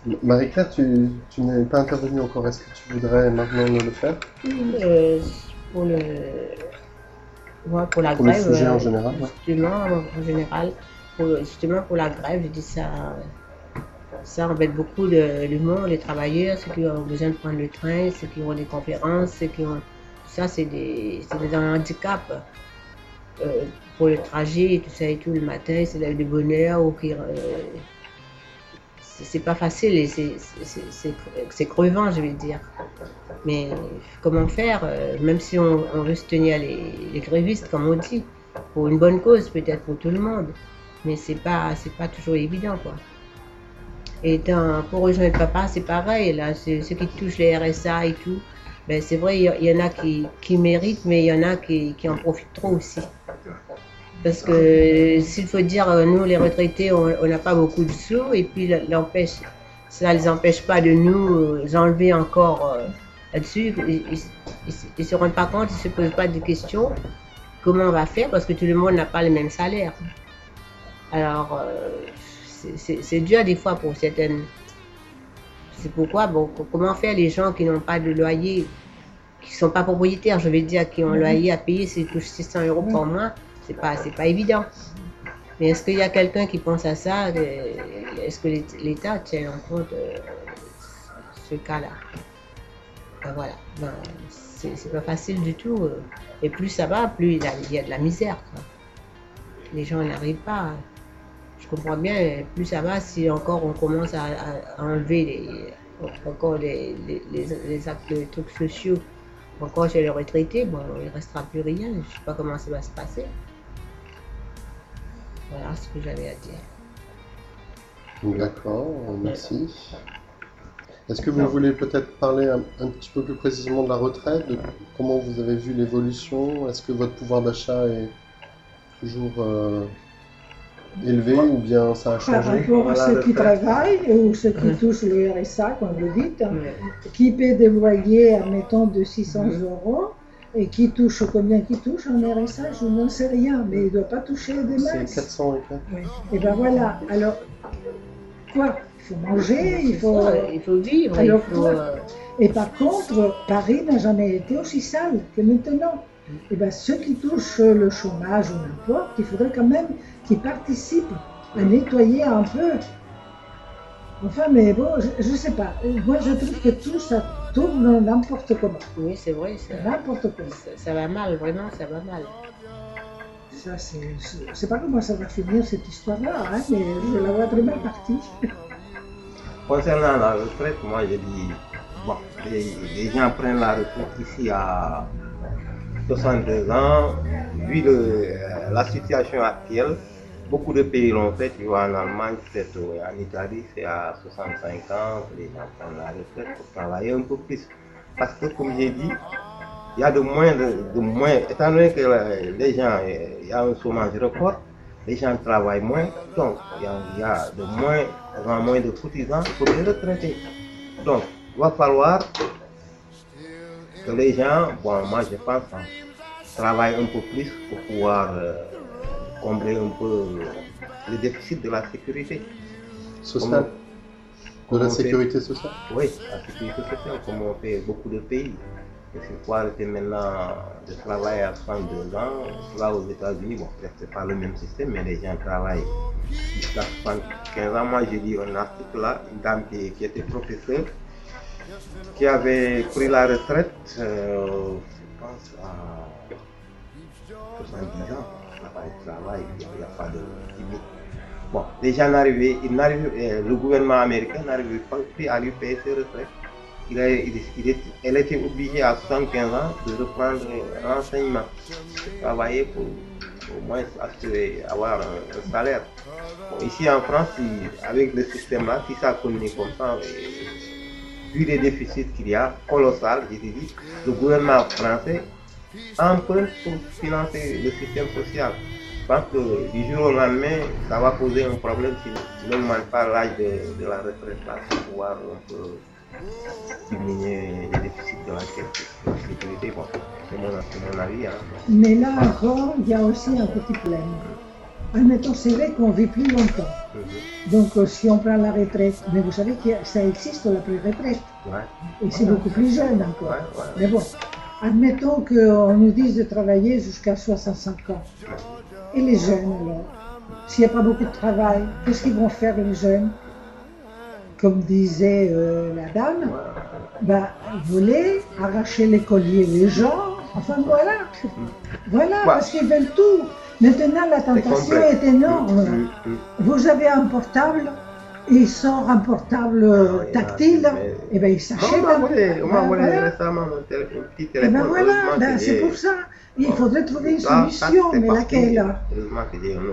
Marie-Claire, tu n'es pas intervenue encore. Est-ce que tu voudrais maintenant le faire Euh, pour le, ouais, pour la pour le grève, sujet en général? Ouais. justement, en général, justement pour la grève, je dis ça embête beaucoup le monde, les travailleurs, ceux qui ont besoin de prendre le train, ceux qui ont des conférences, ceux qui ont, ça c'est des handicaps pour le trajet et tout ça et tout le matin, c'est de bonne heure ou qui c'est pas facile et c'est crevant, je vais dire. Mais comment faire, même si on veut soutenir les grévistes, comme on dit, pour une bonne cause, peut-être pour tout le monde. Mais c'est pas toujours évident, quoi. Et pour rejoindre papa, c'est pareil, là, ceux qui touchent les RSA et tout, ben c'est vrai, il y en a qui méritent, mais il y en a qui en profitent trop aussi. Parce que s'il faut dire, nous les retraités, on n'a pas beaucoup de sous, et puis ça ne les empêche pas de nous enlever encore là-dessus. Ils ne se rendent pas compte, ils ne se posent pas de questions. Comment on va faire? Parce que tout le monde n'a pas le même salaire. Alors, c'est dur des fois pour certaines. C'est pourquoi, bon, comment faire les gens qui n'ont pas de loyer, qui ne sont pas propriétaires, je vais dire, qui ont un loyer à payer, s'ils touchent 600 € par mois, c'est pas évident. Mais est-ce qu'il y a quelqu'un qui pense à ça? Est-ce que l'État tient en compte ce cas-là? Ben voilà, ben, c'est pas facile du tout. Et plus ça va, plus il y a de la misère, quoi. Les gens n'arrivent pas. Je comprends bien, plus ça va, si encore on commence à enlever encore les actes, les trucs sociaux, encore chez les retraités, bon, il ne restera plus rien. Je ne sais pas comment ça va se passer. Voilà ce que j'avais à dire. D'accord, merci. Est-ce que vous voulez peut-être parler un petit peu plus précisément de la retraite, de comment vous avez vu l'évolution? Est-ce que votre pouvoir d'achat est toujours élevé ou bien ça a Par changé? rapport à ceux qui travaillent ou ceux qui touchent le RSA, comme vous dites, qui paient des loyers, admettons, de 600 € et qui touche combien qui touche en RSA, je n'en sais rien, mais il ne doit pas toucher des C'est masses. 400 et quelques. Oui. Et ben voilà, alors quoi? Il faut manger, il faut vivre. Alors, et par contre, Paris n'a jamais été aussi sale que maintenant. Et ben, ceux qui touchent le chômage ou n'importe, il faudrait quand même qu'ils participent à nettoyer un peu. Enfin, mais bon, je ne sais pas. Moi, je trouve que tout ça tourne n'importe comment. Oui, c'est vrai. N'importe comment. Ça va mal, vraiment, ça va mal. Ça, je sais pas comment ça va finir cette histoire-là, hein, mais je la vois très mal partie. Concernant la retraite, moi je dis, bon, les gens prennent la retraite ici à 62 ans. Vu la situation actuelle, beaucoup de pays l'ont fait. Tu vois, en Allemagne, peut-être en Italie, c'est à 65 ans que les gens prennent la retraite pour travailler un peu plus. Parce que, comme j'ai dit, il y a de moins, étant donné que les gens, il y a un chômage record, les gens travaillent moins, donc il y a de moins de cotisants pour les retraités. Donc, il va falloir que les gens, bon, moi je pense, travaillent un peu plus pour pouvoir combler un peu le déficit de la sécurité sociale. De la sécurité sociale? Oui, la sécurité sociale, comme on fait beaucoup de pays. Il faut arrêter maintenant de travailler à 32 ans. Là, aux États-Unis, bon, c'est pas le même système, mais les gens travaillent jusqu'à 75 ans. Moi, j'ai lu un article là, une dame qui était professeure, qui avait pris la retraite, je pense, à 70 ans. Là-bas, il travaille, il n'y a pas de limite. Bon, les gens le gouvernement américain n'arrivait pas à lui payer ses retraites. Elle était obligée à 75 ans de reprendre l'enseignement, de travailler pour au moins avoir un salaire. Bon, ici en France, avec le système-là, si ça continue comme ça, vu les déficits qu'il y a, colossal, j'ai dit, le gouvernement français emprunte pour financer le système social. Je pense que du jour au lendemain, ça va poser un problème si ne demande pas l'âge de la retraite là, pour pouvoir un peu diminuer les déficits de la caisse de sécurité. Bon, c'est mon avis. Hein. Mais là encore, il y a aussi un petit problème. admettons, c'est vrai qu'on vit plus longtemps. Donc, si on prend la retraite, mais vous savez que ça existe l'après-retraite. Et c'est beaucoup plus jeune encore. Mais bon, admettons qu'on nous dise de travailler jusqu'à 65 ans. Et les jeunes alors? S'il n'y a pas beaucoup de travail, qu'est-ce qu'ils vont faire les jeunes? Comme disait la dame, voler, arracher les colliers des gens, enfin voilà. Voilà, parce qu'ils veulent tout. Maintenant, la tentation est énorme. Vous avez un portable, il sort un portable tactile, et bien il s'achète un On m'a volé récemment mon petit téléphone. Et ben voilà, c'est pour ça. Il faudrait trouver une solution, mais laquelle? Heureusement que j'ai un